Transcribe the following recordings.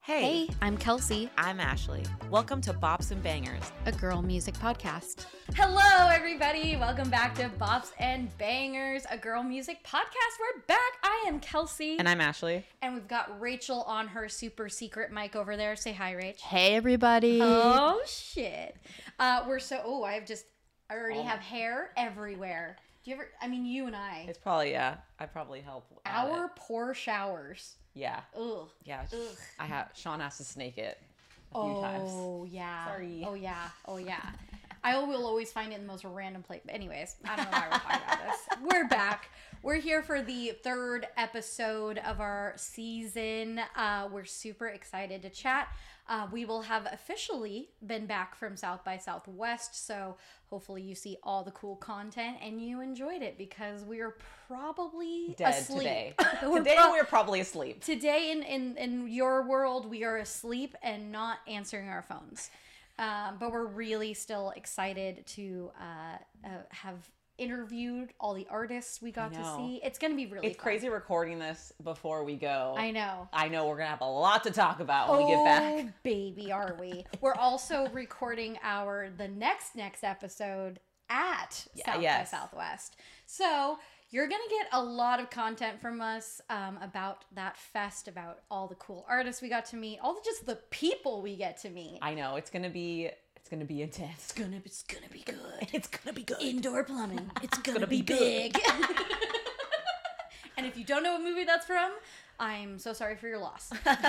Hey, I'm Kelsey, I'm Ashley. Welcome to Bops and Bangers, a girl music podcast. Hello, everybody. Welcome back to Bops and Bangers, a girl music podcast. We're back. I am Kelsey. and I'm Ashley. And we've got Rachel on her super secret mic over there. Say hi, Rach. Hey, everybody. Oh, shit. I already have hair everywhere. Do you ever, you and I, It's probably, I probably help. our poor showers. Yeah. Ugh. Yeah. Ugh. Sean has to snake it a few times. Oh, yeah. Sorry. Oh, yeah. Oh, yeah. I will always find it in the most random place. But anyways, I don't know why we're talking about this. We're back. We're here for the third episode of our season. We're super excited to chat. We will have officially been back from South by Southwest, so hopefully you see all the cool content and you enjoyed it because we are probably Dead asleep. today. We're We're probably asleep. Today in your world, we are asleep and not answering our phones. But we're really still excited to have interviewed all the artists we got to see. It's going to be really It's fun. crazy recording this before we go. I know. I know we're going to have a lot to talk about when we get back. Oh, baby, are we? We're also recording the next episode at South by Southwest. So you're going to get a lot of content from us about that fest, about all the cool artists we got to meet, just the people we get to meet. I know. It's going to be intense. It's gonna be good. It's going to be good. Indoor plumbing. It's gonna be big. And if you don't know what movie that's from, I'm so sorry for your loss.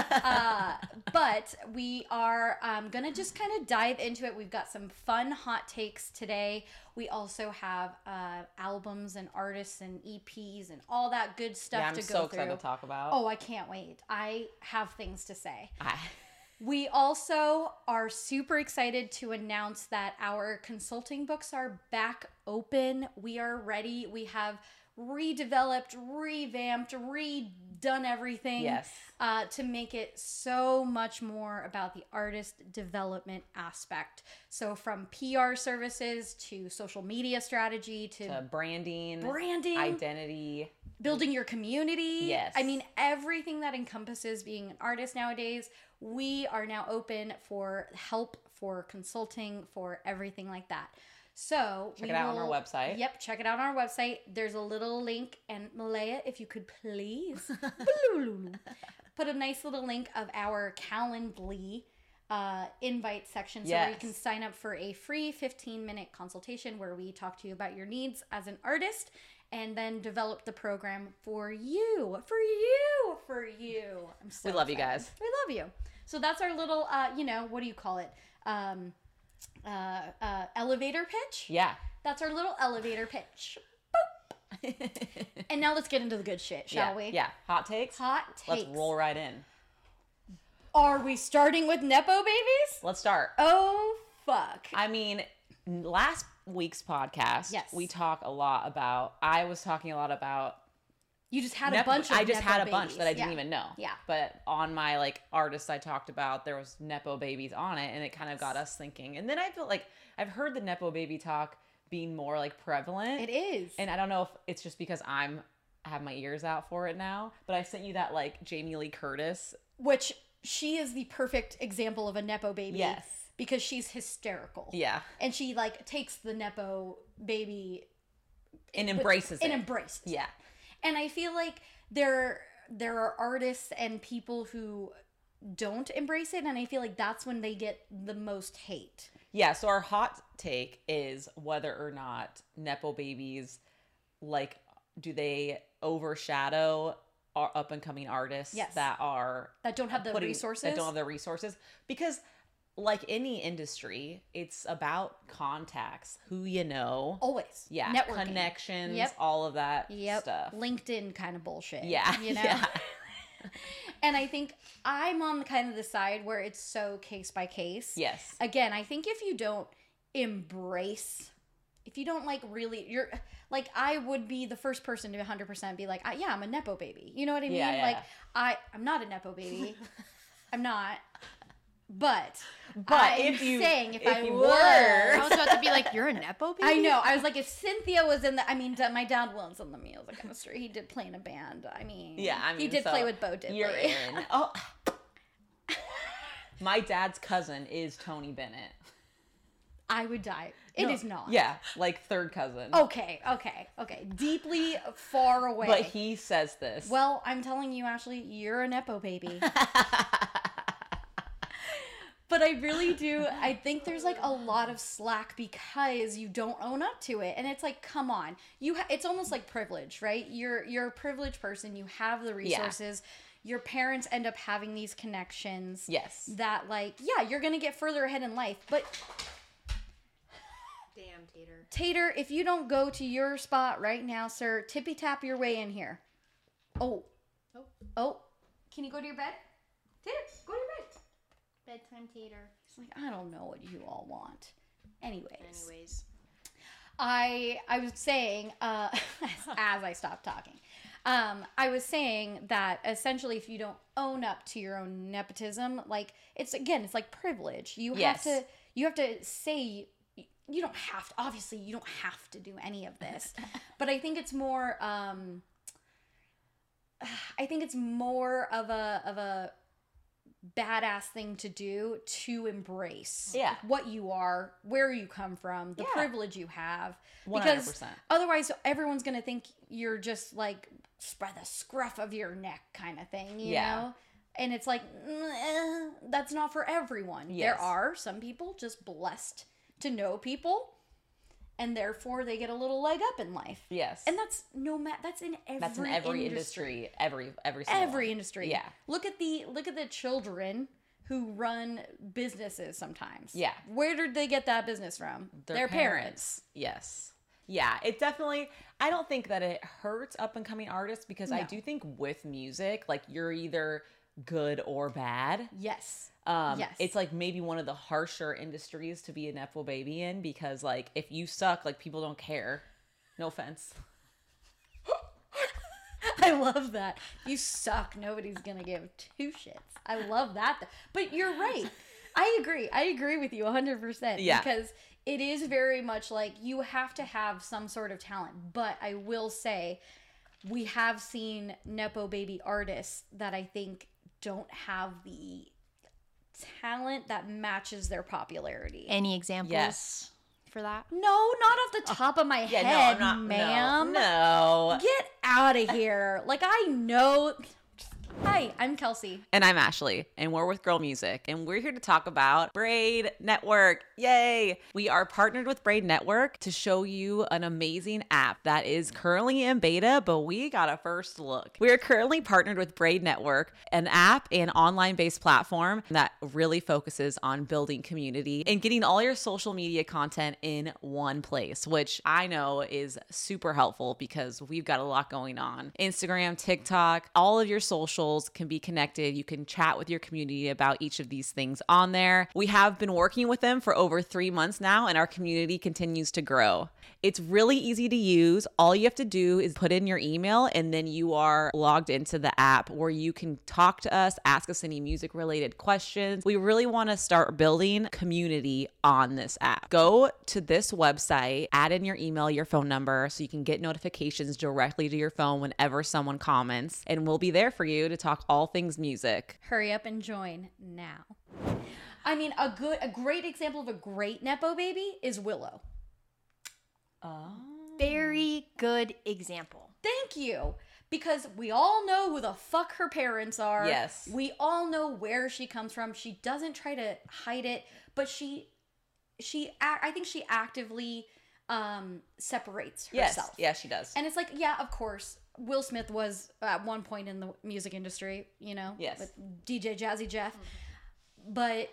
But we are gonna just kind of dive into it. We've got some fun hot takes today. We also have albums and artists and EPs and all that good stuff to go through. I'm so excited to talk about. Oh, I can't wait. I have things to say. We also are super excited to announce that our consulting books are back open. We are ready. We have redeveloped, revamped, redone everything to make it so much more about the artist development aspect. So from PR services to social media strategy to branding, identity, building your community. Yes. I mean, everything that encompasses being an artist nowadays, we are now open for help, for consulting, for everything like that. So check it out on our website. Yep, check it out on our website. There's a little link, and Malaya, if you could please put a nice little link of our Calendly invite section, so where you can sign up for a free 15-minute consultation where we talk to you about your needs as an artist and then develop the program for you. I'm so We love excited. you guys. We love you. So that's our little, what do you call it? Elevator pitch? Yeah. That's our little elevator pitch. Boop. And now let's get into the good shit, shall we? Yeah. Hot takes? Hot takes. Let's roll right in. Are we starting with Nepo babies? Let's start. Oh, fuck. I mean, last week's podcast, we I was talking a lot about you just had a bunch of I just Nepo had a babies. bunch that I didn't even know. Yeah. But on my artists I talked about, there was Nepo babies on it, and it kind of got us thinking. And then I feel like I've heard the Nepo baby talk being more prevalent. It is. And I don't know if it's just because I have my ears out for it now, but I sent you that Jamie Lee Curtis, which she is the perfect example of a Nepo baby. Yes. Because she's hysterical. Yeah. And she takes the Nepo baby and embraces it. Yeah. And I feel like there are artists and people who don't embrace it, and I feel like that's when they get the most hate. Yeah, so our hot take is whether or not Nepo babies, do they overshadow our up-and-coming artists that don't have the resources? That don't have the resources. Because like any industry, it's about contacts, who you know. Always. Yeah. Networking. Connections, all of that stuff. LinkedIn kind of bullshit. Yeah. You know? Yeah. And I think I'm on kind of the side where it's so case by case. Yes. Again, I think if you don't embrace, if you don't you're I would be the first person to 100% be I'm a Nepo baby. You know what I mean? Yeah. I'm not a Nepo baby. I'm not. But if you were, I was about to be you're a Nepo baby? I know. I was if Cynthia was in my dad was in the music industry. He did play in a band. He did play with Bo Diddley. You're in. Oh. My dad's cousin is Tony Bennett. I would die. It is not. Yeah, like third cousin. Okay. Deeply far away. But he says this. Well, I'm telling you, Ashley, you're a Nepo baby. But I really do. I think there's like a lot of slack because you don't own up to it, and it's like, come on, it's almost like privilege, right? You're a privileged person. You have the resources. Yeah. Your parents end up having these connections. Yes. That like, yeah, you're gonna get further ahead in life, but. Damn, Tater. Tater, if you don't go to your spot right now, sir, tippy tap your way in here. Oh. Can you go to your bed? Tater, go to your bed. Bedtime, Tater. It's like, I don't know what you all want. Anyways. I was saying, as I stopped talking, I was saying that essentially if you don't own up to your own nepotism, like, it's like privilege. You have to say, you don't have to, obviously you don't have to do any of this, but I think it's more, of a badass thing to do to embrace what you are, where you come from, the privilege you have. 100%. Because otherwise everyone's going to think you're just like by the scruff of your neck kind of thing, you know? And it's like, that's not for everyone. Yes. There are some people just blessed to know people, and therefore they get a little leg up in life. Yes. And that's that's in every industry, every industry. Yeah. Look at the children who run businesses sometimes. Yeah. Where did they get that business from? Their parents. Yes. Yeah, it definitely, I don't think that it hurts up and coming artists because I do think with music, like you're either good or bad. Yes. It's like maybe one of the harsher industries to be a Nepo baby in because like if you suck, like people don't care. No offense. I love that. You suck. Nobody's going to give two shits. I love that. But you're right. I agree with you 100%. Yeah. Because it is very much like you have to have some sort of talent. But I will say we have seen Nepo baby artists that I think don't have the talent that matches their popularity. Any examples for that? No, not off the top of my head, no, I'm not, ma'am. No. Get out of here. Like, I know. Hi, I'm Kelsey. And I'm Ashley, and we're with Girl Music, and we're here to talk about Braid Network. Yay! We are partnered with Braid Network to show you an amazing app that is currently in beta, but we got a first look. We are currently partnered with Braid Network, an app and online-based platform that really focuses on building community and getting all your social media content in one place, which I know is super helpful because we've got a lot going on. Instagram, TikTok, all of your socials can be connected. You can chat with your community about each of these things on there. We have been working with them for over 3 months now, and our community continues to grow. It's really easy to use. All you have to do is put in your email, and then you are logged into the app where you can talk to us, ask us any music related questions. We really want to start building community on this app. Go to this website, add in your email, your phone number, so you can get notifications directly to your phone whenever someone comments, and we'll be there for you to talk all things music. Hurry up and join now. I mean, a great example of a great Nepo baby is Willow. Oh. Very good example. Thank you. Because we all know who the fuck her parents are. Yes. We all know where she comes from. She doesn't try to hide it, but I think she actively separates herself. Yes, she does. And it's like, yeah, of course, Will Smith was at one point in the music industry, you know, yes, with DJ Jazzy Jeff. Mm-hmm. But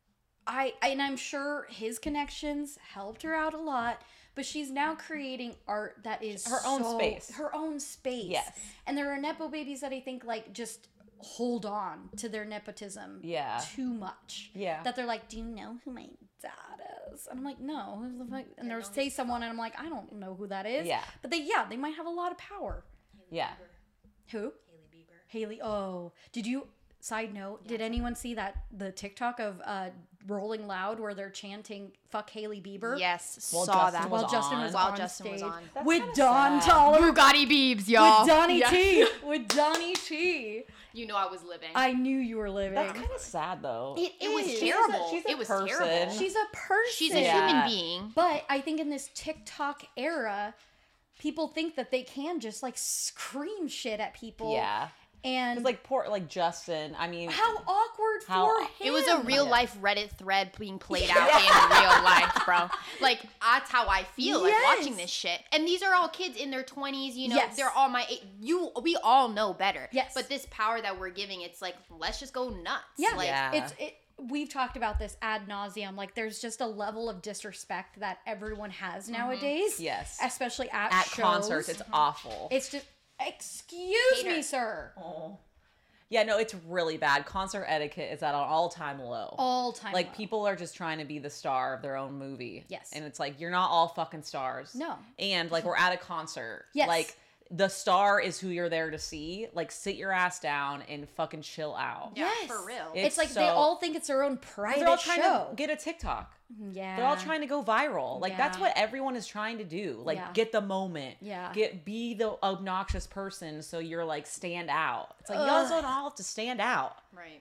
I'm sure his connections helped her out a lot. But she's now creating art that is her own space. Her own space. Yes. And there are Nepo babies that I think like just hold on to their nepotism too much. Yeah. That they're like, do you know who my dad is? And I'm like, no. Who the fuck? And they'll say someone and I'm like, I don't know who that is. Yeah. But they might have a lot of power. Hailey Bieber. Who? Hailey Bieber. Haley. Oh. Did you, side note, did anyone see the TikTok of Rolling Loud where they're chanting "fuck Hailey Bieber." Yes, While saw Justin that. was While Justin on. was While on Justin was stage on. with kinda Don sad. Toliver, Bugatti Biebs, y'all. with Donnie Yeah. T, with Donnie T. You know I was living. I knew you were living. That's kind of sad though. It was is. terrible. She's a It was person. terrible. She's a person. She's a Yeah. human being. But I think in this TikTok era, people think that they can just like scream shit at people. Yeah. And It's like poor, like Justin. I mean, how awkward How- for him. It was a real Yeah. life Reddit thread being played out in real life, bro. Like that's how I feel like Yes. watching this shit. And these are all kids in their 20s, you know. Yes. They're all my we all know better. Yes. But this power that we're giving, it's like let's just go nuts. Yeah, Like Yeah. we've talked about this ad nauseum. Like, there's just a level of disrespect that everyone has nowadays. Yes. Especially at at concerts, it's awful. It's just, excuse Hater. me, sir. Yeah, no, it's really bad. Concert etiquette is at an all-time low. All time. Like low. people are just trying to be the star of their own movie. Yes. And it's like you're not all fucking stars. No. And like we're at a concert. Yes. Like the star is who you're there to see. Like sit your ass down and fucking chill out. Yeah, Yes. for real. It's like so- they all think it's their own private They're all trying show. to get a TikTok. Yeah. They're all trying to go viral. Like that's Yeah. what everyone is trying to do. Like Yeah. get the moment. Yeah. Be the obnoxious person so you're like stand out. It's like you guys don't all have to stand out. Right.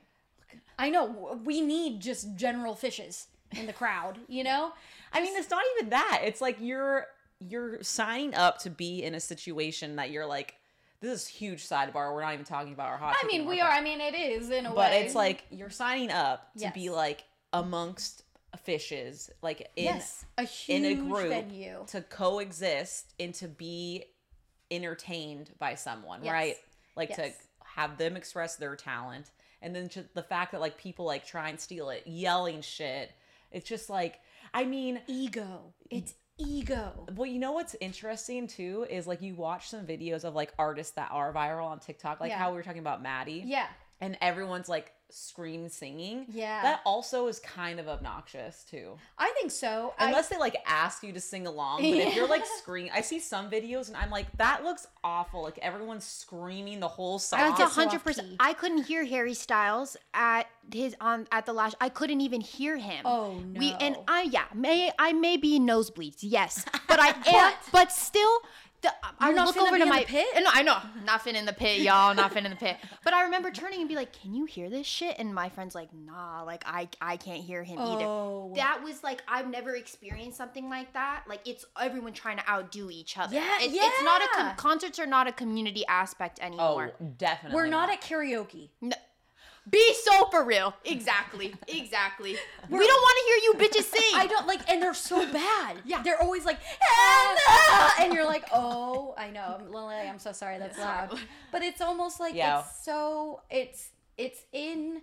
I know. We need just general fishes in the crowd, you know? I mean, it's not even that. It's like you're signing up to be in a situation that you're like, this is huge sidebar. We're not even talking about our hot. I take mean, anymore, we but- are. I mean, it is in a But way. it's like you're signing up to Yes. be like amongst fishes, like in yes, a in huge a group venue. to coexist and to be entertained by someone, Yes. right? Like to Yes. have them express their talent, and then just the fact that like people like try and steal it, yelling shit. It's just like, I mean, Ego. It's ego. well, you know what's interesting too is like you watch some videos of like artists that are viral on TikTok, like Yeah. how we were talking about Maddie, Yeah. and everyone's like scream singing. Yeah. That also is kind of obnoxious too. I think so. Unless they like ask you to sing along, but if you're like screaming, I see some videos and I'm like, that looks awful. Like everyone's screaming the whole song. That's Gets so off 100%. key. I couldn't hear Harry Styles at the last. I couldn't even hear him. Oh, no. I may be nosebleeds, yes, but I am. But still, I not look finna over be to in my the pit? No, I know, not fin in the pit, y'all, not fin in the pit. But I remember turning and be like, "Can you hear this shit?" And my friend's like, "Nah, like I can't hear him Oh. either." That was like I've never experienced something like that. Like it's everyone trying to outdo each other. Yeah, It's not a yeah. concerts are not a community aspect Oh, anymore. definitely. We're not at karaoke. No. Be so for real. Exactly. Exactly. We don't want to hear you bitches sing. I don't like, and they're so bad. Yeah. They're always like, and you're like, oh, I know, Lily, I'm so sorry, that's loud. But it's almost like Yeah. it's so it's in.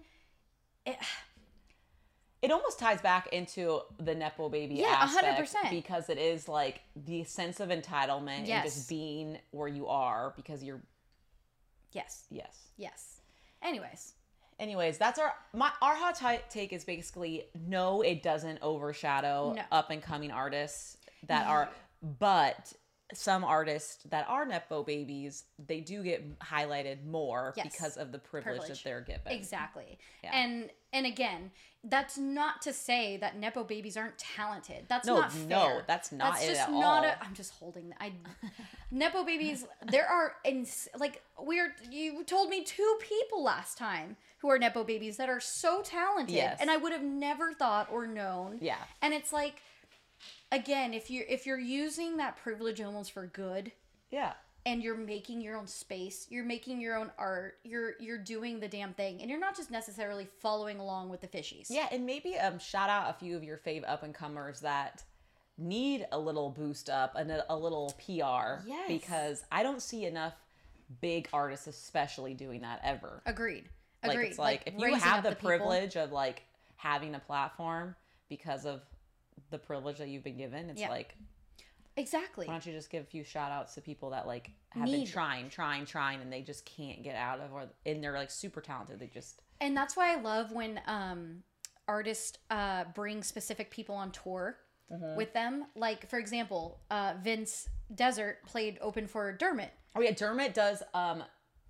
It almost ties back into the Nepo baby Yeah, aspect 100%. because it is like the sense of entitlement and Yes. just being where you are because you're Yes. yes. Yes. Anyways, That's our hot take is basically no, it doesn't overshadow No. up and coming artists that are, but some artists that are Nepo babies, they do get highlighted more Yes. because of the privilege that they're given. exactly. Yeah. And again, that's not to say that Nepo babies aren't talented. That's No, not fair. no, that's not it at all. I'm just holding. Nepo babies. There are you told me 2 people last time who are Nepo babies that are so talented, Yes. and I would have never thought or known. Yeah. And it's like, again, if you're using that privilege almost for good, Yeah. and you're making your own space, you're making your own art, you're doing the damn thing, and you're not just necessarily following along with the fishies. Yeah, and maybe shout out a few of your fave up and comers that need a little boost up and a little PR. Yes. Because I don't see enough big artists, especially doing that ever. Agreed. Like it's like if you raising have up the people. privilege of like having a platform because of the privilege that you've been given, it's Yeah. like Exactly. why don't you just give a few shout outs to people that like have Need. been trying and they just can't get out of and they're like super talented. They just And that's why I love when artists bring specific people on tour with them. Like, for example, Vince Desert played open for Dermot. Oh yeah, Dermot does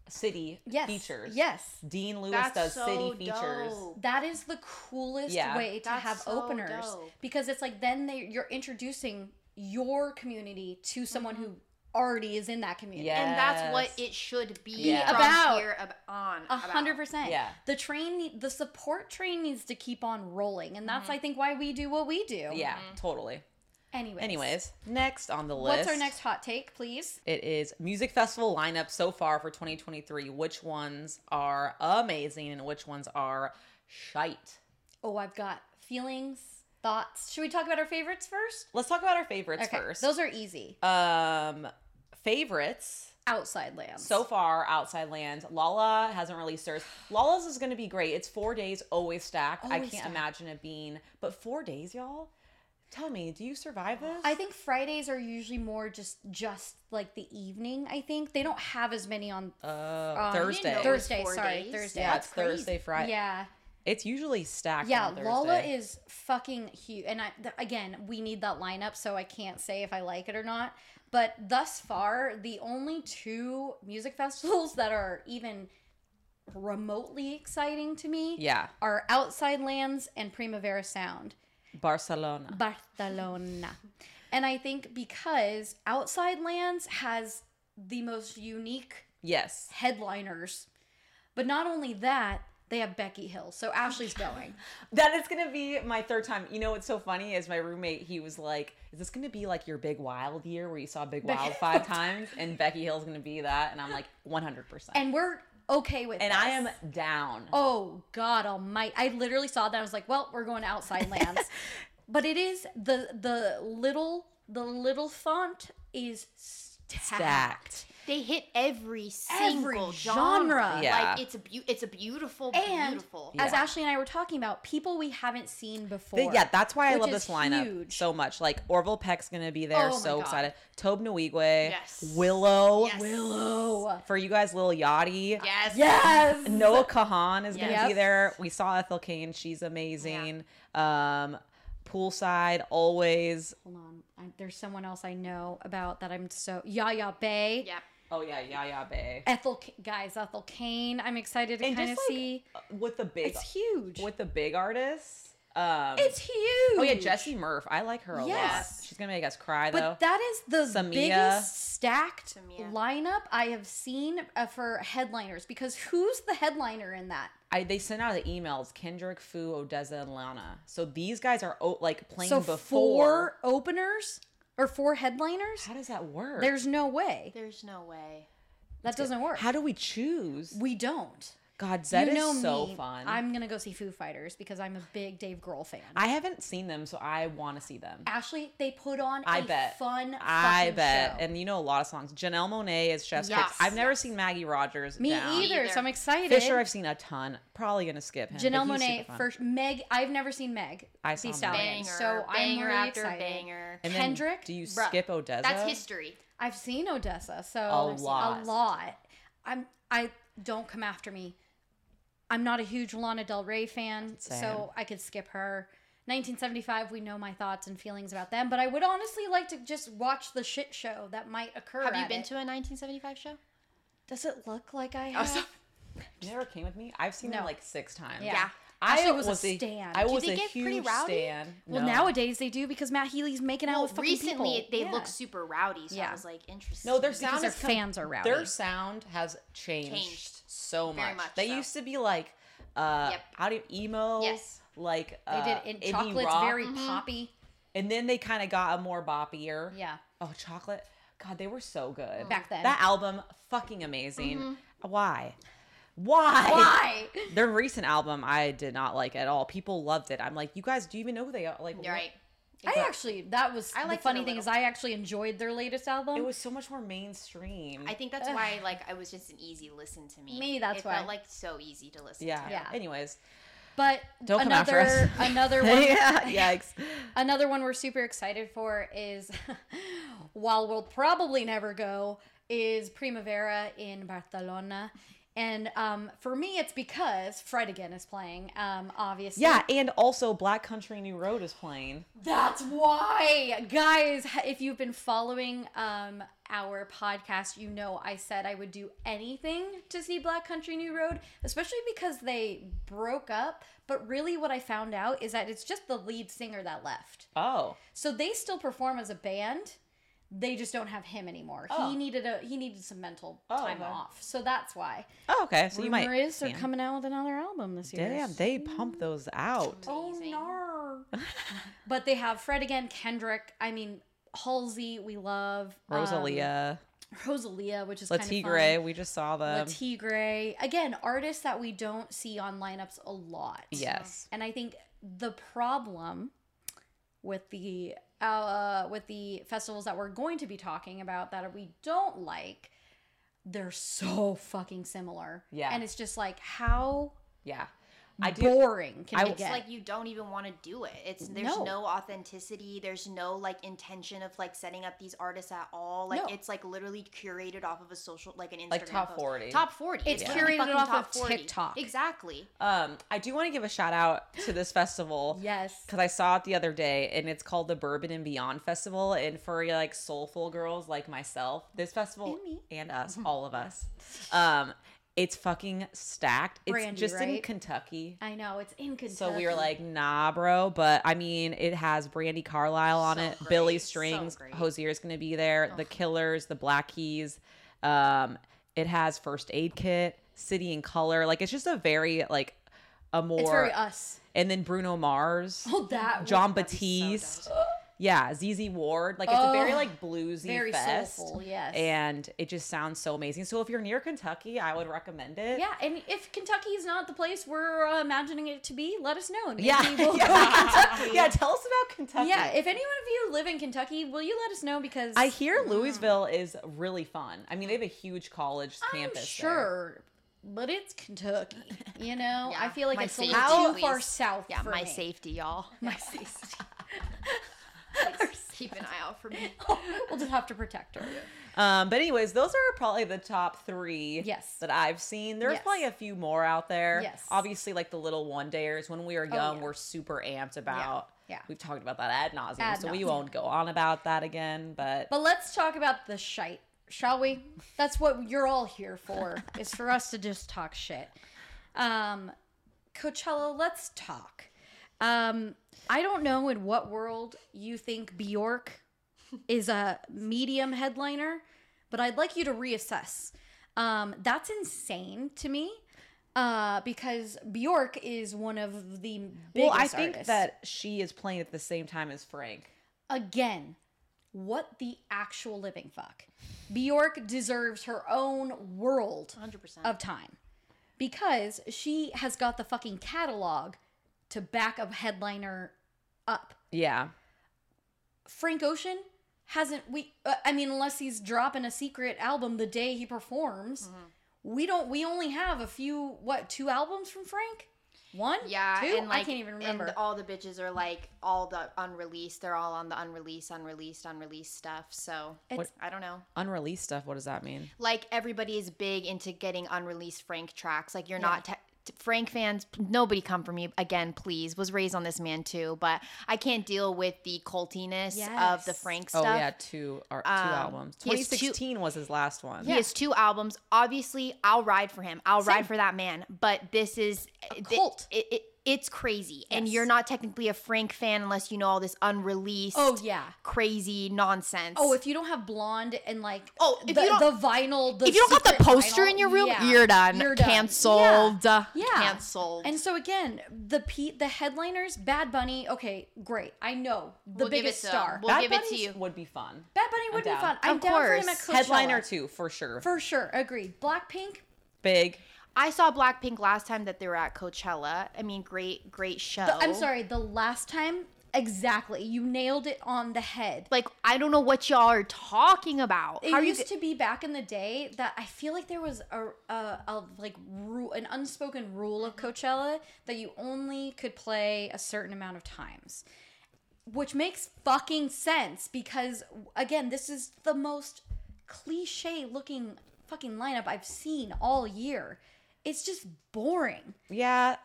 city Yes. features. Yes. Dean Lewis That's does so city features. dope. That is the coolest Yeah. way to That's have so openers dope. because it's like then you're introducing your community to someone who already is in that community. Yeah. And that's what it should be Yeah. from About. here on. 100%. Yeah. The support train needs to keep on rolling, and that's I think why we do what we do. Yeah, totally. Anyways, Next on the list. what's our next hot take, please? It is music festival lineup so far for 2023. Which ones are amazing and which ones are shite? Oh, I've got feelings, thoughts. Should we talk about our favorites first? Let's talk about our favorites Okay, first. those are easy. Favorites. Outside Lands. So far, Outside Lands. Lala hasn't released hers. Lala's is going to be great. It's 4 days, always stacked. I Always can't stacked. imagine it being, but 4 days, y'all? Tell me, do you survive this? I think Fridays are usually more just like the evening. I think they don't have as many on Thursday. know Thursday. it was 4 Sorry, days. Thursday. Yeah, That's it's Thursday, crazy. Friday. Yeah, It's usually stacked yeah. on Thursday. Lola is fucking huge, and again, we need that lineup, so I can't say if I like it or not. But thus far, the only 2 music festivals that are even remotely exciting to me, Yeah. are Outside Lands and Primavera Sound. Barcelona. Barcelona. And I think because Outside Lands has the most unique Yes. headliners, but not only that, they have Becky Hill. So Ashley's going. That is going to be my 3rd time. You know what's so funny is my roommate, he was like, is this going to be like your Big Wild year where you saw Big Wild 5 times? And Becky Hill's going to be that. And I'm like, 100%. And we're okay with And this. I am down. Oh, God almighty. I literally saw that. I was like, well, we're going to Outside Lands. But it is the little font is stacked. They hit every single genre. Yeah. Like it's a beautiful, And beautiful. as Yeah. Ashley and I were talking about, people we haven't seen before. Yeah, that's why I which love is this lineup huge. so much. Like Orville Peck's gonna be there, Oh my so God. excited. Tobe Nwigwe, Yes. Willow, Yes. Willow. for you guys, Lil Yachty. Yes. Yes. Noah Kahan is gonna Yep. be there. We saw Ethel Kane; she's amazing. Poolside, always. Hold on. There's someone else I know about that I'm so Yaya Bay. Yeah. Oh yeah, Yaya Bay. Ethel Kane. I'm excited to And kind of just like see. with the big, It's huge. with the big artists. It's huge. Oh yeah, Jessie Murph. I like her a lot. Yes. She's gonna make us cry though. But that is the Samia. biggest stacked Samia. lineup I have seen for headliners. Because who's the headliner in that? They sent out the emails: Kendrick, Fu, Odessa, and Lana. So these guys are like playing So before. 4 openers or 4 headliners? How does that work? There's no way. There's no way. That doesn't work. How do we choose? We don't. God, Zed You know is so me. fun. I'm gonna go see Foo Fighters because I'm a big Dave Grohl fan. I haven't seen them, so I want to see them. Ashley, they put on I a bet. fun I fucking bet. show. And you know a lot of songs. Janelle Monáe is Chef's Yes. Kiss. I've never seen Maggie Rogers. Me down. either, so I'm excited. Fisher, I've seen a ton. Probably gonna skip him. Janelle but he's Monáe super fun. first. Meg, I've never seen Meg. I saw Thee Meg. Stallions, Banger. so I'm banger really after excited. banger. And then Kendrick? do you Bruh, skip Odessa? That's history. I've seen Odessa, so A lot. A lot. I don't come after me. I'm not a huge Lana Del Rey fan, Same. so I could skip her. 1975, we know my thoughts and feelings about them, but I would honestly like to just watch the shit show that might occur. Have you at been it. to a 1975 show? Does it look like I have? You never came with me? I've seen No. them like 6 times. Yeah. I Ashley was a was stan. I Do was they a get pretty huge rowdy? stan. Well, No. nowadays they do because Matt Healy's making out with fucking recently people. they Yeah. look super rowdy, so Yeah. I was like, interesting. No, their Because sound their is fans are rowdy. Their sound has changed Changed. so much. Very much They so. used to be like how do you, emo? Yes. Like They did. indie Chocolate's rock. very poppy. And then they kind of got a more boppier. Yeah. Oh, Chocolate. God, they were so good. Back then. That album, fucking amazing. Why? Why? Why? Their recent album, I did not like at all. People loved it. I'm like, you guys, do you even know who they are? Like, You're what? right. That was I the liked it funny a thing is little. I actually enjoyed their latest album. It was so much more mainstream. I think that's why like it was just an easy listen to me. Me, that's it why. felt like so easy to listen yeah. to. Yeah. Anyways, but Don't come after us. another one yeah. Yikes. another one we're super excited for is while we'll probably never go is Primavera in Barcelona. And for me, it's because Fred again is playing, obviously. Yeah, and also Black Country New Road is playing. That's why. Guys, if you've been following our podcast, you know I said I would do anything to see Black Country New Road, especially because they broke up. But really what I found out is that it's just the lead singer that left. Oh. So they still perform as a band. They just don't have him anymore. Oh. He needed some mental time okay. off. So that's why. Oh, okay. So you might Rumor is they're see him. coming out with another album this year. Damn, they pump those out. Amazing. Oh no. But they have Fred again, Kendrick, I mean Halsey, we love. Rosalia. Rosalia, which is kind of fun. Latigre, we just saw them. Latigre. Again, artists that we don't see on lineups a lot. Yes. And I think the problem with the festivals that we're going to be talking about that we don't like, they're so fucking similar. Yeah. And it's just like, how Yeah. boring can it It's get? like you don't even want to do it. There's no authenticity. There's no like intention of like setting up these artists at all. Like No. it's like literally curated off of a social, like an Instagram Like top post. 40. Top 40. It's literally curated fucking off top of 40. TikTok. Exactly. I do want to give a shout out to this festival. Yes. Because I saw it the other day, and it's called the Bourbon and Beyond Festival. And for like soulful girls like myself, this festival And me. and us, all of us, it's fucking stacked. It's Brandy, just in right? Kentucky. I know, it's in Kentucky. So we were like, nah, bro. But I mean, it has Brandy Carlisle on So it. great. Billy So Strings. great. Hosier's going to be there. The Killers, the Black Keys. It has First Aid Kit, City in Color. Like, it's just a very, like, a more. It's very us. And then Bruno Mars. Oh, that John that'd be so Batiste. Yeah, ZZ Ward. Like, it's a very, like, bluesy very fest. soulful, yes. And it just sounds so amazing. So if you're near Kentucky, I would recommend it. Yeah, and if Kentucky is not the place we're imagining it to be, let us know. And maybe Yeah. we'll go to Yeah. Kentucky. Yeah, tell us about Kentucky. Yeah, if any one of you live in Kentucky, will you let us know? Because I hear Louisville is really fun. I mean, they have a huge college campus. I'm sure, but it's Kentucky. You know, Yeah, I feel like my it's a safety, little too please. far south. Yeah, for my me. safety, y'all. My safety. Please keep an eye out for me. We'll just have to protect her. But anyways, those are probably the top 3 Yes. that I've seen. There's Yes. probably a few more out there. Yes. Obviously, like the little one-dayers. When we were young, yeah. we're super amped about. Yeah. We've talked about that ad nauseum, Ad so we nauseam. won't go on about that again. But But let's talk about the shite, shall we? That's what you're all here for, is for us to just talk shit. Coachella, let's talk. I don't know in what world you think Bjork is a medium headliner, but I'd like you to reassess. That's insane to me. Because Bjork is one of the biggest well, I think artists. that she is playing at the same time as Frank. Again, what the actual living fuck? Bjork deserves her own world 100%. of time because she has got the fucking catalog to back a headliner up. Yeah. Frank Ocean hasn't unless he's dropping a secret album the day he performs, we only have 2 albums from Frank? 1? Yeah, 2? and like, I can't even remember. And all the bitches are like all the unreleased. They're all on the unreleased stuff. So It's- I don't know. Unreleased stuff. What does that mean? Like everybody is big into getting unreleased Frank tracks. Like you're not. Frank fans, nobody come for me again, please. Was raised on this man too, but I can't deal with the cultiness of the Yes. Frank Oh stuff. yeah, two albums. he has 2016 was his last one. He has 2 albums. Obviously, I'll ride for him. I'll ride for that man. But this is cult. It's crazy, and Yes. you're not technically a Frank fan unless you know all this unreleased, Oh, yeah. crazy nonsense. Oh, if you don't have Blonde and like if the, you don't- the vinyl, if you don't got the secret poster vinyl, in your room, yeah, you're done. You're done. Canceled. Yeah. Canceled. And so again, the headliners, Bad Bunny. Okay, great. I know the We'll give biggest it to him. star. We'll Bad give it to Bunny's you. would be fun. Bad Bunny would be down. fun. I'm Of down for him at course. Coachella. Headliner too, for sure. For sure, agreed. Blackpink. Big. I saw Blackpink last time that they were at Coachella. I mean, great show. I'm sorry. The last time, exactly. You nailed it on the head. Like, I don't know what y'all are talking about. It How are you? used to be back in the day that I feel like there was an unspoken rule of Coachella that you only could play a certain amount of times, which makes fucking sense because again, this is the most cliche looking fucking lineup I've seen all year. It's just boring. Yeah.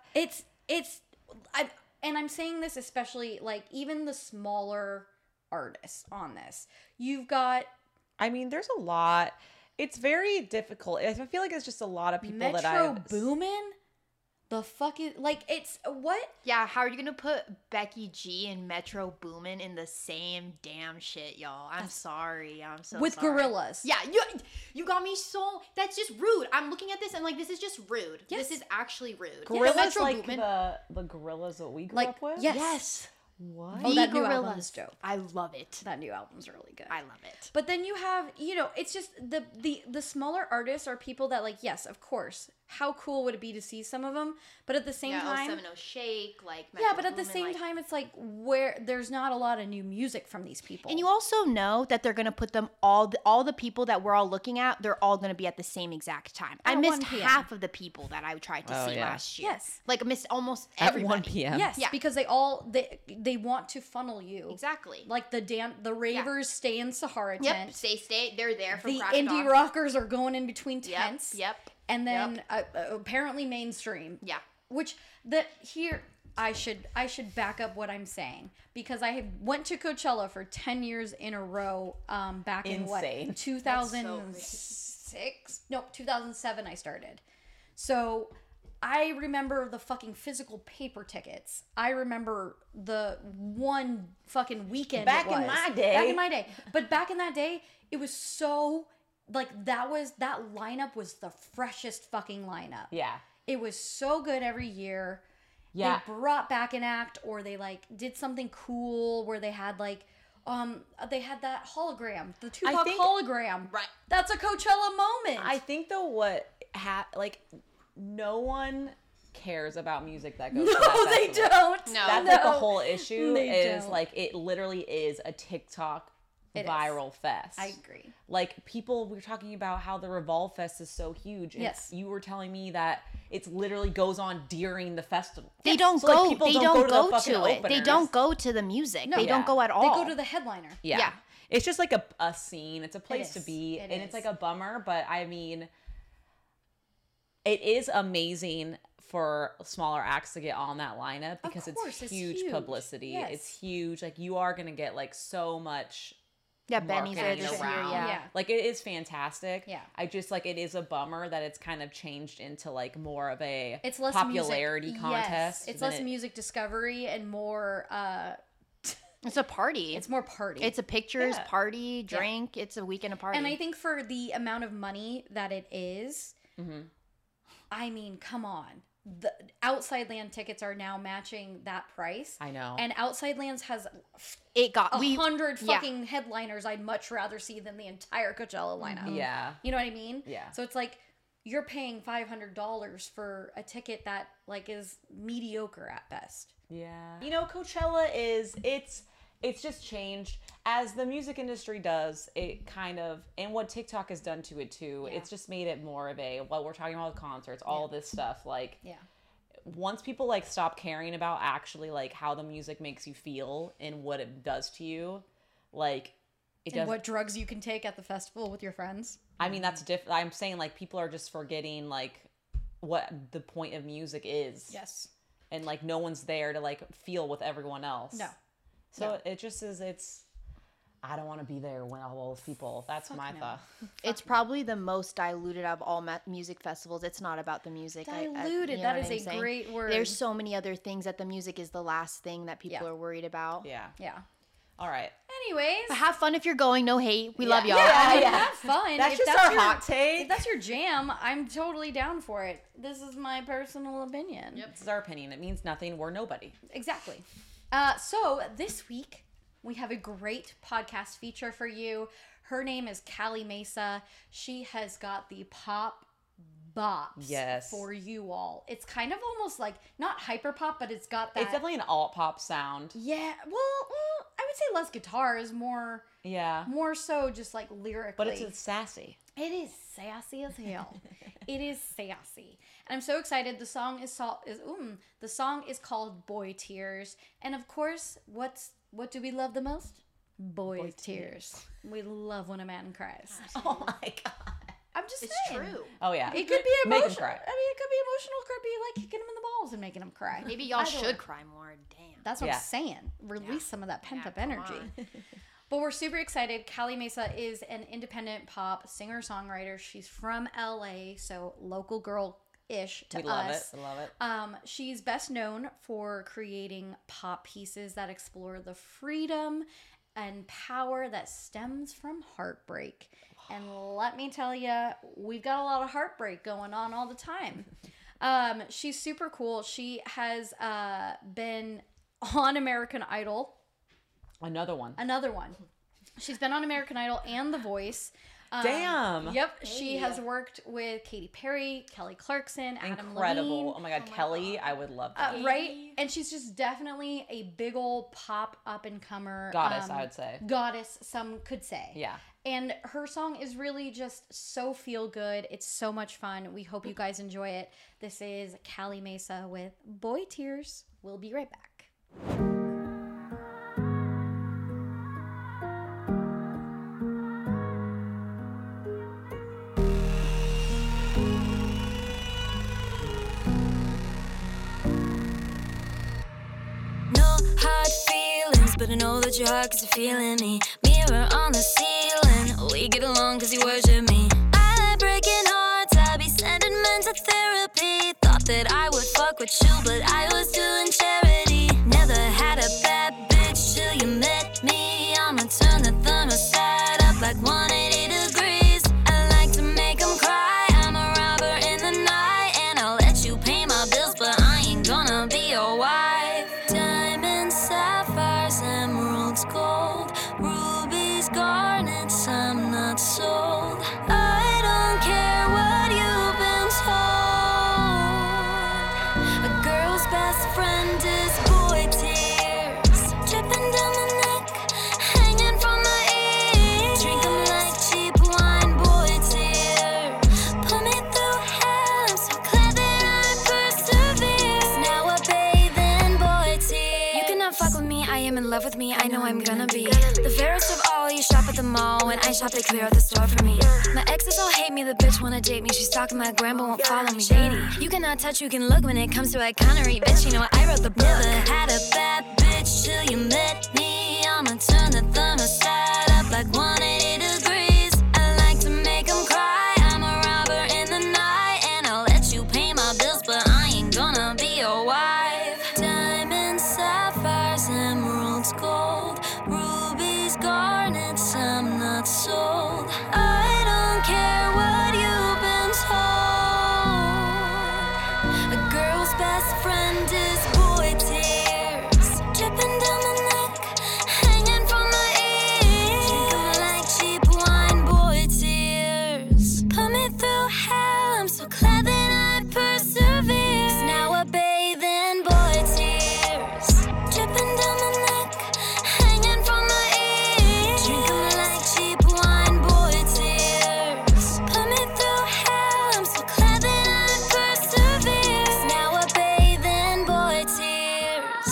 I'm saying this especially, like, even the smaller artists on this. You've got... I mean, there's a lot. It's very difficult. I feel like it's just a lot of people that I've... Metro Boomin? The fuck is... Like, it's... What? Yeah, how are you gonna put Becky G and Metro Boomin in the same damn shit, y'all? I'm sorry. I'm so with sorry. Gorillaz. Yeah, you got me so... That's just rude. I'm looking at this and, like, this is just rude. Yes. This is actually rude. Gorillaz, Metro like Boomin, the Gorillaz that we grew Like, up with? yes. What? Oh, that new Gorillaz. album is dope. I love it. That new album's really good. I love it. But then you have, you know, it's just the smaller artists are people that, like, yes, of course. How cool would it be to see some of them? But at the same time, 070 Shake, like yeah, but at the Boomin, same like, time, it's like where there's not a lot of new music from these people. and you also know that they're gonna put them all the people that we're all looking at. They're all gonna be at the same exact time. I At missed 1 p.m. half of the people that I tried to see yeah. last year. Yes. like I missed almost At everybody. 1 p.m. yes, Yeah. because they want to funnel you Exactly. like the ravers stay in Sahara Yep. tent. Stay. They're there for The crack of indie dawn. rockers are going in between Yep. tents. Yep. And then apparently mainstream. Yeah. Which I should back up what I'm saying because I went to Coachella for 10 years in a row back in Insane. 2006? No, 2007 I started. So I remember the fucking physical paper tickets. I remember the one fucking weekend Back it was. in my day. Back in my day. But back in that day, it was so like that lineup was the freshest fucking lineup. Yeah. It was so good every year. Yeah. They brought back an act or they like did something cool where they had like they had that hologram, the Tupac hologram. Right. That's a Coachella moment. I think though no one cares about music that goes to that no, they festival. don't. No. That's No. like the whole issue They is don't. like it literally is a TikTok It is. viral fest. I agree. Like we're talking about how the Revolve Fest is so huge. And Yes. you were telling me that it's literally goes on during the festival. They don't So, like, go. people They don't don't go to the go fucking to it. They openers. don't go to the music. No. They Yeah. don't go at all. They go to the headliner. Yeah. Yeah. It's just like a scene. It's a place to is. be. It and it's is. like a bummer, but I mean, it is amazing for smaller acts to get on that lineup because course, it's it's huge huge. publicity. Yes. It's huge. Like you are going to get like so much. Yeah, Benny's there marketing this year. around. Yeah. Like it is fantastic. Yeah. I just like it is a bummer that it's kind of changed into like more of a It's less popularity music. contest. Yes. It's than less it- music discovery and more It's a party. it's more party. It's a pictures, Yeah. party, drink. It's a weekend of party. And I think for the amount of money that it is, Mm-hmm. I mean, come on. The Outside Land tickets are now matching that price. I know. And Outside Lands has it got 100 yeah. fucking headliners I'd much rather see than the entire Coachella lineup. Yeah. You know what I mean? Yeah. So it's like you're paying $500 for a ticket that like is mediocre at best. Yeah. You know, Coachella it's just changed as the music industry does. It kind of, and what TikTok has done to it too. Yeah. It's just made it more of a, well, we're talking about concerts, all this stuff. Like, Yeah. once people like stop caring about actually like how the music makes you feel and what it does to you, like it And does. what drugs you can take at the festival with your friends. I mean, that's different. I'm saying like people are just forgetting like what the point of music is. Yes. And like no one's there to like feel with everyone else. No. So No. it just is. I don't want to be there when all those people. That's my no. thought. It's probably the most diluted of all music festivals. It's not about the music. Diluted. You know That what is I'm a saying? great word. There's so many other things that the music is the last thing that people Yeah. are worried about. Yeah. Yeah. All right. Anyways. But have fun if you're going. No hate. We love y'all. Yeah, Yeah. have fun. That's If just our your- hot take. If that's your jam, I'm totally down for it. This is my personal opinion. Yep. This is our opinion. It means nothing. We're nobody. Exactly. So this week we have a great podcast feature for you. Her name is Callie Mesa. She has got the pop bops Yes. for you all. It's kind of almost like not hyper pop, but it's got that. It's definitely an alt pop sound. Yeah. Well, I would say less guitars, more Yeah. so just like lyrically. But it's sassy. It is sassy as hell. It is sassy, and I'm so excited. The song the song is called "Boy Tears," and of course, what do we love the most? Boy tears. We love when a man cries. Oh my god. I'm just it's saying. true. Oh yeah, It could be Make emotional. him cry. I mean, it could be emotional. It could be like kicking him in the balls and making him cry. Maybe y'all Either should way. cry more. Damn. That's what Yeah. I'm saying. Release some of that pent up come energy. on. But we're super excited. Callie Mesa is an independent pop singer-songwriter. She's from LA, so local girl-ish to We love us. it. I love it. She's best known for creating pop pieces that explore the freedom and power that stems from heartbreak. And let me tell you, we've got a lot of heartbreak going on all the time. She's super cool. She has been on American Idol. Another one. She's been on American Idol and The Voice. Damn. Yep. She has worked with Katy Perry, Kelly Clarkson, Adam Incredible. Levine. Oh my God, Kelly, I would love that. Right? And she's just definitely a big old pop up and comer. Goddess, I would say. Goddess, some could say. Yeah. And her song is really just so feel good. It's so much fun. We hope you guys enjoy it. This is Callie Mesa with Boy Tears. We'll be right back. No hard feelings, but I know that your heart is feeling me. Mirror on the ceiling, we get along cause you worship me. I like breaking hearts, I be sending men to therapy. Thought that I would fuck with you, but I was doing charity. Never had a bad bitch till you met me. I'ma turn the thermostat up like 180 degrees. I like to make them cry, I'm a robber in the night. And I'll let you pay my bills, but I ain't gonna be your wife. Diamonds, sapphires, emeralds, gold, rubies, garnets, I'm not sold. I don't care what you've been told. A girl's best friend is boy tears, dripping down the neck, hanging from the ears. Drink 'em like cheap wine, boy tears. Put me through hell, I'm so glad that I persevered. 'Cause now I bathe in boy tears. You cannot fuck with me, I am in love with me, I know I'm gonna be the fairest of all. You shop at the mall, when I shop they clear out the store for me. My exes all hate me, the bitch wanna date me. She's stalking my gram but won't follow me. Shady, you cannot touch, you can look when it comes to iconery. Bitch, you know I wrote the book. Never had a bad bitch till you met me. I'ma turn the thermostat up like 180 degrees. I like to make them cry, I'm a robber in the night. And I'll let you pay my bills, but I ain't gonna be your wife. Diamonds, sapphires, emeralds, gold, rubies, garnets, I'm not sold. I don't care what you've been told. A girl's best friend is boy tears, dripping down the neck, hanging from the ears. Drink 'em like cheap wine, boy tears. Put me through hell, I'm so glad that I persevered. 'Cause now I bathe in boy tears, dripping down the neck, hanging from the ears. Drink 'em like cheap wine, boy tears. Put me through hell, I'm so glad that I persevered. 'Cause now I bathe in boy tears.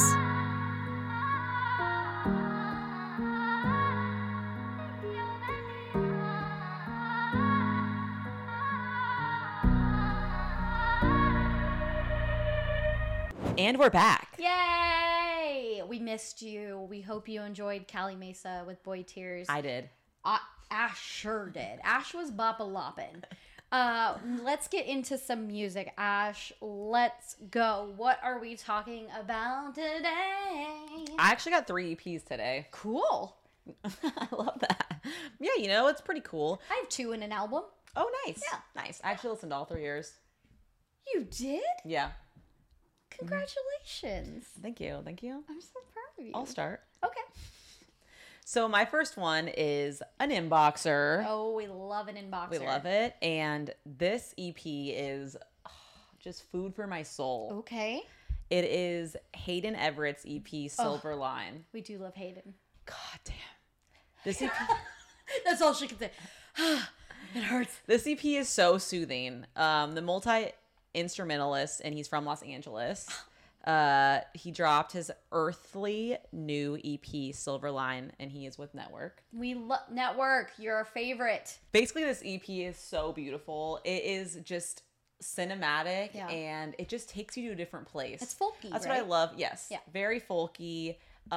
And we're back. Yay! We missed you. We hope you enjoyed Callie Mesa with Boy Tears. I did. Ash sure did. Ash was bop-a-loppin'. Let's get into some music, Ash. Let's go. What are we talking about today? I actually got 3 EPs today. Cool. I love that. Yeah, you know, it's pretty cool. I have 2 in an album. Oh, nice. Yeah. Nice. I actually listened to all 3 years. You did? Yeah. Congratulations. Thank you. Thank you. I'm so proud of you. I'll start. Okay. So my first one is an inboxer. Oh, we love an inboxer. We love it. And this EP is just food for my soul. Okay. It is Hayden Everett's EP, Silver Line. We do love Hayden. God damn. This EP That's all she can say. It hurts. This EP is so soothing. The multi-instrumentalist, and he's from Los Angeles. He dropped his earthly new EP, Silverline, and he is with Network. We love Network. You're our favorite. Basically, this EP is so beautiful. It is just cinematic, and it just takes you to a different place. It's folky, That's right? what I love. Yes. Yeah. Very folky.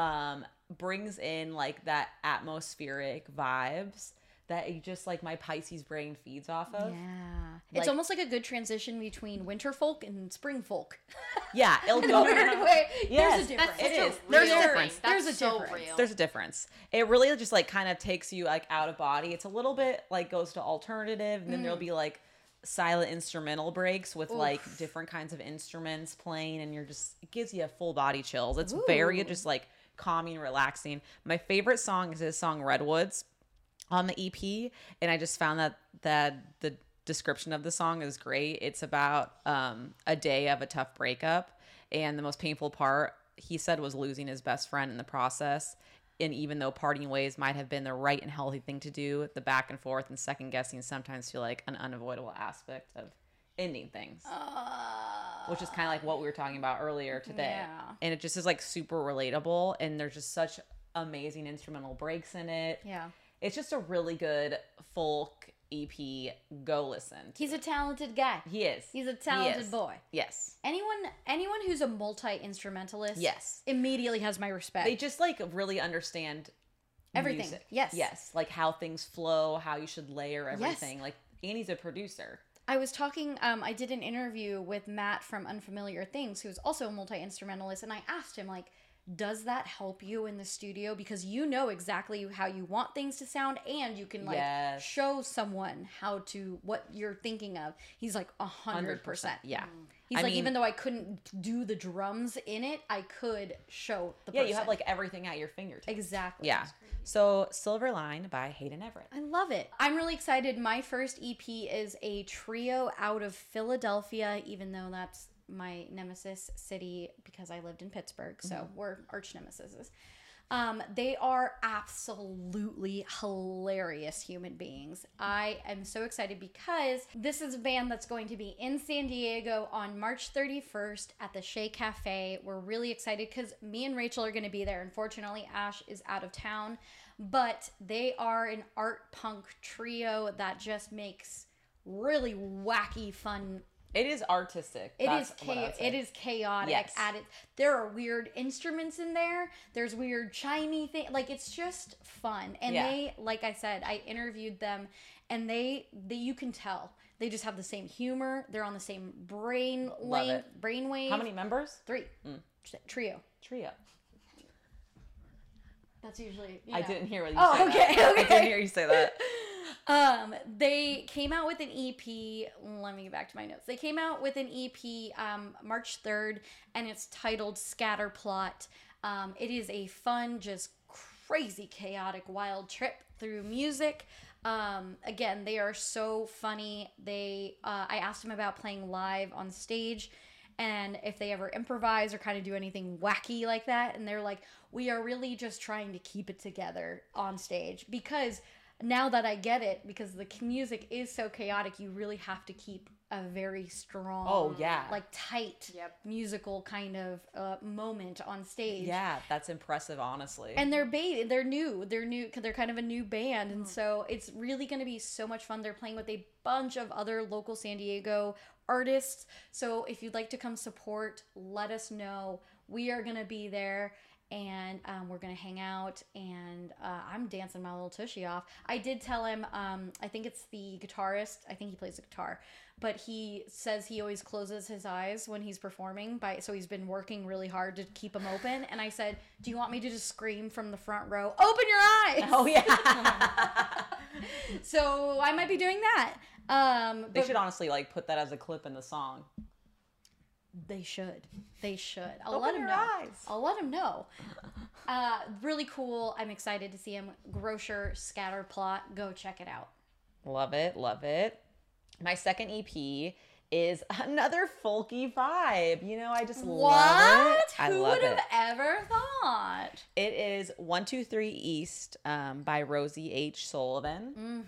Brings in like that atmospheric vibes that it just like my Pisces brain feeds off of. Yeah. It's almost like a good transition between winter folk and spring folk. Yeah, it'll go. Weird way. Yes, There's a difference. it is. There's a difference. There's a so difference. real. There's a difference. It really just like kind of takes you like out of body. It's a little bit like goes to alternative, and then there'll be like silent instrumental breaks with like different kinds of instruments playing, and it gives you a full body chills. It's very just like calming, relaxing. My favorite song is his song Redwoods on the EP, and I just found that the description of the song is great. It's about a day of a tough breakup, and the most painful part, he said, was losing his best friend in the process. And even though parting ways might have been the right and healthy thing to do, the back and forth and second guessing sometimes feel like an unavoidable aspect of ending things, which is kind of like what we were talking about earlier today. Yeah. And it just is like super relatable, and there's just such amazing instrumental breaks in it. Yeah. It's just a really good folk EP. Go listen to. He's a talented guy. He is. He's a talented boy. Yes. Anyone who's a multi-instrumentalist, Yes. immediately has my respect. They just like really understand Everything. music. Yes. Yes. Like how things flow, how you should layer everything. Like Annie's a producer. I was talking, I did an interview with Matt from Unfamiliar Things, who's also a multi-instrumentalist, and I asked him, like, does that help you in the studio? Because you know exactly how you want things to sound, and you can, like, show someone what you're thinking of. He's like, 100%. Yeah. He's even though I couldn't do the drums in it, I could show the Yeah, person. you have, like, everything at your fingertips. Exactly. Yeah. So, Silverline by Hayden Everett. I love it. I'm really excited. My first EP is a trio out of Philadelphia, even though that's my nemesis city because I lived in Pittsburgh. So we're arch nemesis. They are absolutely hilarious human beings. I am so excited because this is a band that's going to be in San Diego on March 31st at the Shea Cafe. We're really excited because me and Rachel are going to be there. Unfortunately, Ash is out of town, but they are an art punk trio that just makes really wacky, fun. It is artistic. It is chaotic. Yes. There are weird instruments in there. There's weird chimey thing. Like, it's just fun. And they, like I said, I interviewed them, and they you can tell they just have the same humor. They're on the same brainwave. How many members? 3. Trio. That's usually. I didn't hear what you said. Okay. I didn't hear you say that. They came out with an EP. Let me get back to my notes. They came out with an EP March 3rd, and it's titled Scatterplot. It is a fun, just crazy, chaotic, wild trip through music. Again, they are so funny. I asked them about playing live on stage and if they ever improvise or kind of do anything wacky like that. And they're like, we are really just trying to keep it together on stage because now that I get it, because the music is so chaotic, you really have to keep a very strong, like tight musical kind of moment on stage. Yeah, that's impressive, honestly. And they're new. They're kind of a new band, and so it's really going to be so much fun. They're playing with a bunch of other local San Diego artists. So if you'd like to come support, let us know. We are going to be there. And we're going to hang out, and I'm dancing my little tushy off. I did tell him, I think it's the guitarist. I think he plays the guitar. But he says he always closes his eyes when he's performing. So he's been working really hard to keep them open. And I said, do you want me to just scream from the front row, open your eyes? Oh, yeah. So I might be doing that. They should honestly like put that as a clip in the song. They should. I'll let them know. I'll let them know. Really cool. I'm excited to see him. Grocer Scatterplot. Go check it out. Love it. My second EP is another folky vibe. You know, I just love it. Who would have ever thought? It is 123 East by Rosie H. Sullivan.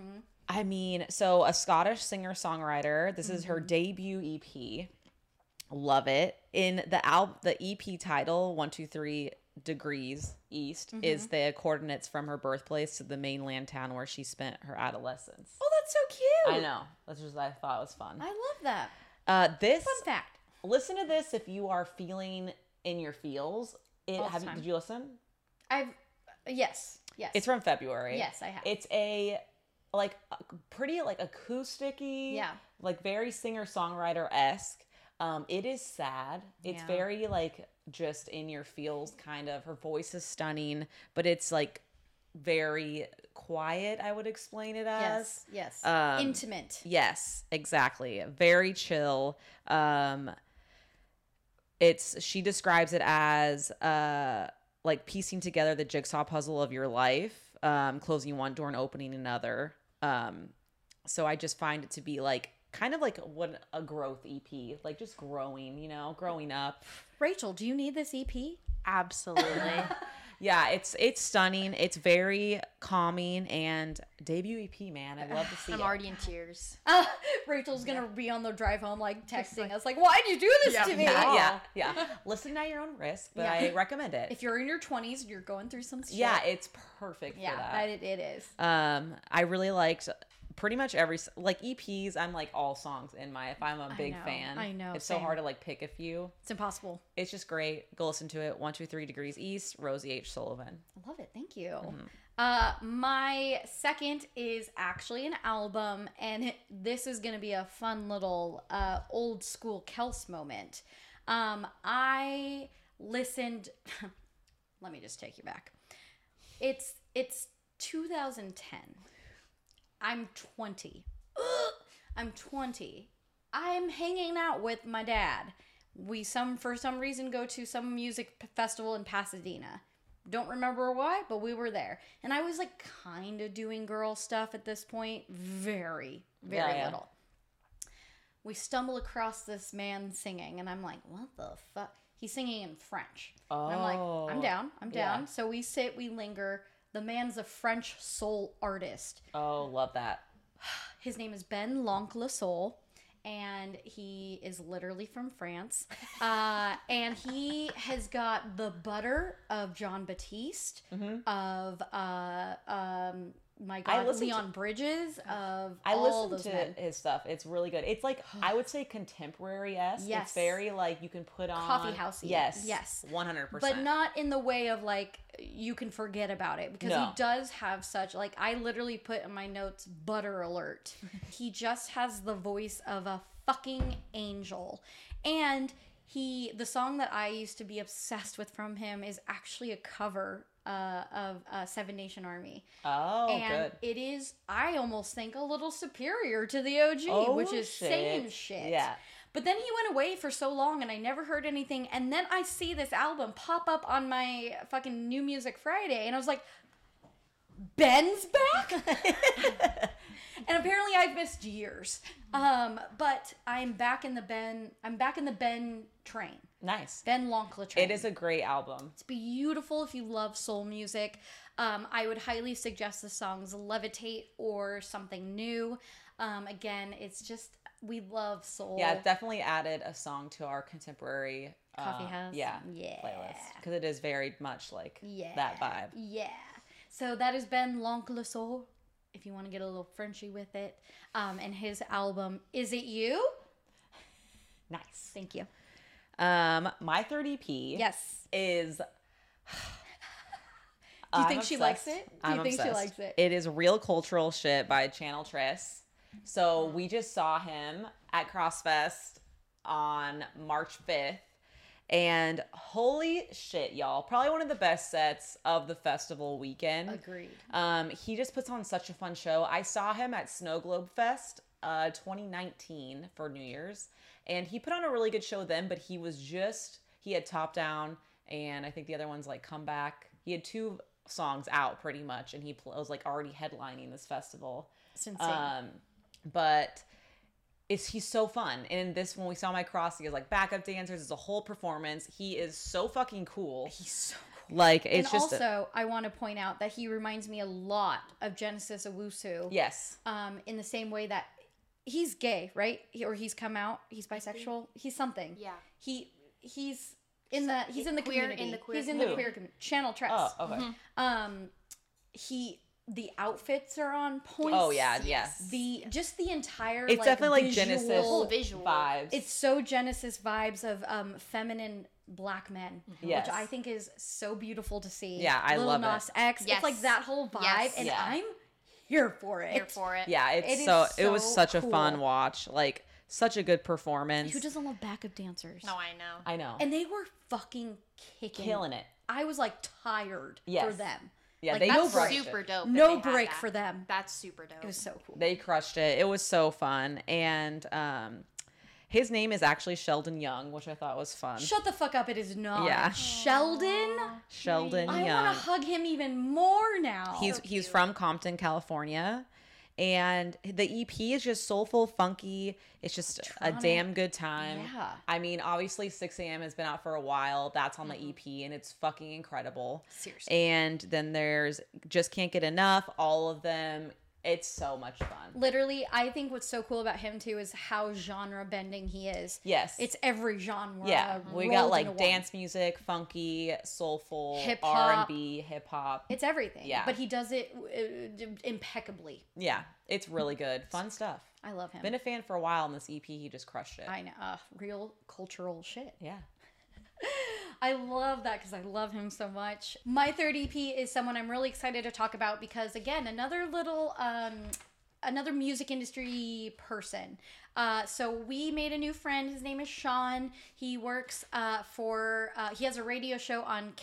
I mean, so a Scottish singer-songwriter. This is her debut EP. Love it. In the EP title, 123 Degrees East, is the coordinates from her birthplace to the mainland town where she spent her adolescence. Oh, that's so cute. I know. That's just what I thought was fun. I love that. This Fun fact. Listen to this if you are feeling in your feels. Did you listen? Yes. It's from February. Yes, I have. It's a pretty like acoustic-y, like very singer-songwriter-esque. It is sad. It's very like just in your feels kind of. Her voice is stunning, but it's like very quiet, I would explain it as. Yes. Intimate. Yes, exactly. Very chill. She describes it as like piecing together the jigsaw puzzle of your life, closing one door and opening another. So I just find it to be like kind of like what a growth EP, like just growing, growing up. Rachel, do you need this EP? Absolutely. Yeah, it's stunning. It's very calming, and debut EP, man. I love to see it. I'm already in tears. Rachel's gonna be on the drive home, like texting us, like, "Why'd you do this to me?" Yeah. Listen at your own risk, but I recommend it. If you're in your 20s and you're going through some shit. Yeah, it's perfect for that. It is. I really liked pretty much every EPs. I'm like all songs in my. If I'm a big fan, I know. It's so hard to like pick a few. It's impossible. It's just great. Go listen to it. 123 Degrees East. Rosie H. Sullivan. I love it. Thank you. My second is actually an album, and this is going to be a fun little old school Kels moment. I listened. Let me just take you back. It's 2010. I'm 20. I'm 20. I'm hanging out with my dad. We for some reason go to some music festival in Pasadena. Don't remember why, but we were there. And I was like kind of doing girl stuff at this point. Very, very little. We stumble across this man singing, and I'm like, what the fuck? He's singing in French. Oh. And I'm like, I'm down. Yeah. So we sit, we linger. The man's a French soul artist. Oh, love that. His name is Ben L'Oncle Soul, and he is literally from France. And he has got the butter of John Baptiste, of my God, Leon Bridges, of all those men. I listened to his stuff. It's really good. It's like, I would say contemporary-esque. Yes. It's very like, you can put on. Coffee housey. Yes. 100%. But not in the way of like, you can forget about it. Because he does have such, like, I literally put in my notes, butter alert. He just has the voice of a fucking angel. And the song that I used to be obsessed with from him is actually a cover of Seven Nation Army. Oh, and good. It is, I almost think, a little superior to the OG, which is same shit. Yeah. But then he went away for so long, and I never heard anything. And then I see this album pop up on my fucking New Music Friday, and I was like, Ben's back? And apparently I've missed years. But I'm back in the Ben train. Nice. Ben L'Oncle train. It is a great album. It's beautiful if you love soul music. I would highly suggest the songs Levitate or Something New. Again, it's just, we love soul. Yeah, it definitely added a song to our contemporary Coffee House. Playlist. Because it is very much like that vibe. Yeah. So that has been L'Oncle Soul, if you want to get a little Frenchy with it. And his album, Is It You? Nice. Thank you. My third EP is... Do you think she likes it? Do you think she likes it? It is Real Cultural Shit by Channel Triss. So we just saw him at CrossFest on March 5th. And holy shit, y'all. Probably one of the best sets of the festival weekend. Agreed. He just puts on such a fun show. I saw him at Snow Globe Fest 2019 for New Year's. And he put on a really good show then, but he had Top Down, and I think the other one's like Come Back. He had 2 songs out pretty much, and he was like already headlining this festival. It's insane. But he's so fun. And when we saw him at Cross, he has like backup dancers. It's a whole performance. He is so fucking cool. He's so cool. Like, it's and just... also, I want to point out that he reminds me a lot of Genesis Owusu. Yes. In the same way that he's gay, right? He's come out. He's bisexual. He's something. Yeah. He's in the queer community. in the queer He's in the queer community. Channel Tress. Oh, okay. The outfits are on point. Oh yeah, yes. The entire It's definitely like visual, Genesis visual vibes. It's so Genesis vibes of feminine black men, Yes. which I think is so beautiful to see. Yeah, I Lil love Nas it. X. Yes. It's like that whole vibe, Yes. and Yeah. I'm here for it. Here for it. Yeah, It is it was so such a cool. fun watch. Like such a good performance. Who doesn't love backup dancers? No, I know. I know. And they were fucking Killing it. I was like tired for Yes. them. Yeah, Like, they that's crushed Super it. dope. No that they had break that. for them. That's super dope. It was so cool. They crushed it. It was so fun. And his name is actually Sheldon Young, which I thought was fun. Shut the fuck up! It is not. Yeah. Sheldon. Sheldon I Young. want to hug him even more now. He's from Compton, California. And the EP is just soulful, funky. It's just a damn good time. Yeah. I mean, obviously 6 a.m. has been out for a while. That's on the EP and it's fucking incredible. Seriously. And then there's Just Can't Get Enough, all of them. It's so much fun. Literally, I think what's so cool about him too is how genre bending he is. Yes. It's every genre. Yeah, we got rolled into like one. dance music, funky, soulful, Hip-hop. R&B, hip hop. It's everything. Yeah. But he does it impeccably. Yeah, it's really good. Fun stuff. I love him. Been a fan for a while on this EP. He just crushed it. I know. Real cultural shit. Yeah. I love that because I love him so much. My third EP is someone I'm really excited to talk about because, again, another little, another music industry person. So we made a new friend. His name is Sean. He works he has a radio show on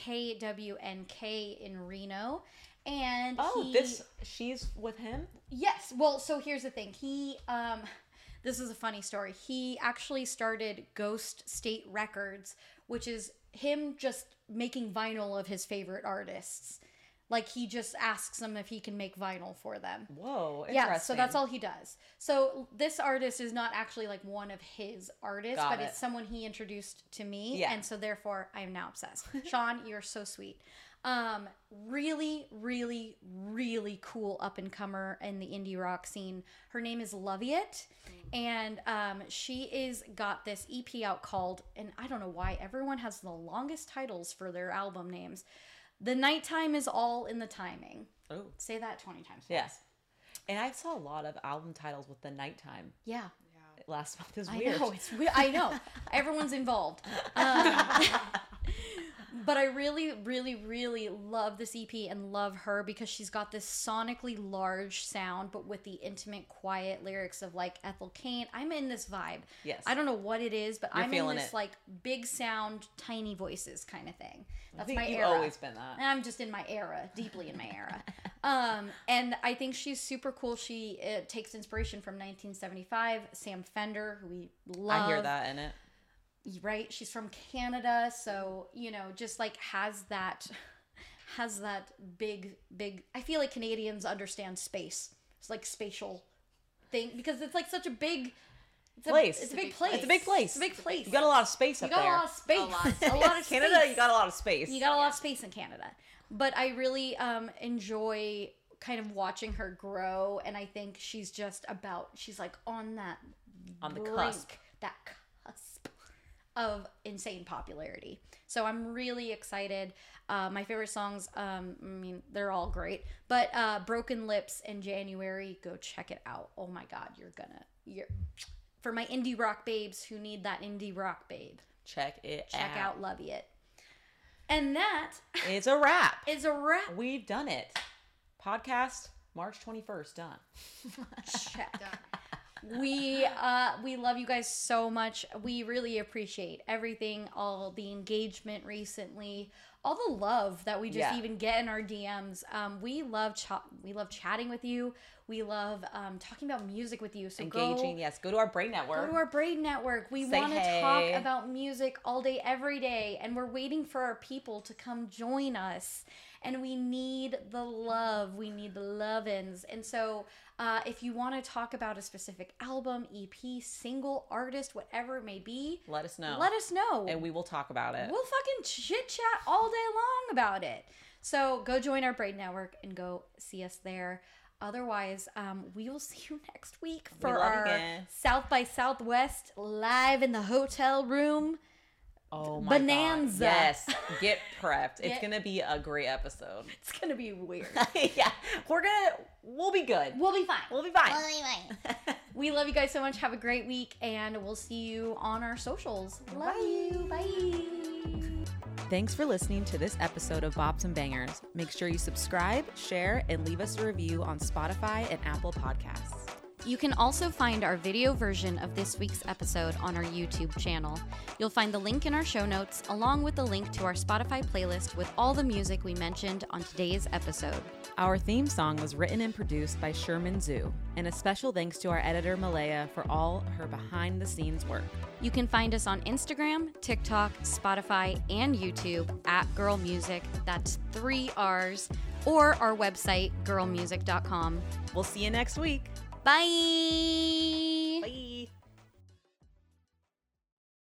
KWNK in Reno. And she's with him? Yes. Well, so here's the thing. This is a funny story. He actually started Ghost State Records, which is him just making vinyl of his favorite artists. Like, he just asks them if he can make vinyl for them. Whoa, interesting. Yeah, so that's all he does. So this artist is not actually like one of his artists, Got but it. it's someone he introduced to me. Yeah. And so therefore I am now obsessed. Sean, you're so sweet. Really, really, really cool up and comer in the indie rock scene. Her name is Loviet, and she is got this EP out called, and I don't know why everyone has the longest titles for their album names. The Nighttime is All in the Timing. Oh. Say that 20 times. Yes. And I saw a lot of album titles with the nighttime Yeah. last month. It was I weird. know, it's weird. I know. Everyone's involved. But I really, really, really love this EP and love her because she's got this sonically large sound, but with the intimate, quiet lyrics of like Ethel Cain. I'm in this vibe. Yes. I don't know what it is, but You're I'm in feeling this it. like big sound, tiny voices kind of thing. That's I think my you've era. always been that. And I'm just in my era, deeply in my era. And I think she's super cool. She takes inspiration from 1975, Sam Fender, who we love. I hear that in it. Right? She's from Canada, so, just like has that big I feel like Canadians understand space. It's like spatial thing because it's like such a big place. It's a big place. It's a big place. It's a big place. You got a lot of space up You got there. a lot of space. A lot of Canada, space. you got a lot of space. You got a lot of space in Canada. But I really enjoy kind of watching her grow, and I think she's like on the cusp. that cusp of insane popularity. So I'm really excited. My favorite songs, they're all great, but Broken Lips and January, go check it out. Oh my God, you're for my indie rock babes who need that indie rock babe. Check Out Love It. And that It's a wrap. is a wrap. We've done it. Podcast March 21st done. Check. We love you guys so much. We really appreciate everything, all the engagement recently, all the love that we just even get in our DMs. We love chatting with you. We love talking about music with you. So Engaging, go to our Braid Network. Go to our Braid Network. We Say want to hey. talk about music all day, every day, and we're waiting for our people to come join us. And we need the love. We need the love-ins. And so if you want to talk about a specific album, EP, single, artist, whatever it may be, let us know. Let us know. And we will talk about it. We'll fucking chit-chat all day long about it. So go join our Braid Network and go see us there. Otherwise, we will see you next week for our South by Southwest live in the hotel room. Oh my Bonanza. God. Yes, get prepped. It's gonna be a great episode. It's gonna be weird. Yeah, we'll be good. We'll be fine. We'll be fine. We love you guys so much. Have a great week, and we'll see you on our socials. Love you. Bye. Thanks for listening to this episode of Bops and Bangers. Make sure you subscribe, share, and leave us a review on Spotify and Apple Podcasts. You can also find our video version of this week's episode on our YouTube channel. You'll find the link in our show notes, along with the link to our Spotify playlist with all the music we mentioned on today's episode. Our theme song was written and produced by Sherman Zhu, and a special thanks to our editor Malaya for all her behind-the-scenes work. You can find us on Instagram, TikTok, Spotify, and YouTube at Girl Music. That's 3 R's, or our website, girlmusic.com. We'll see you next week. Bye!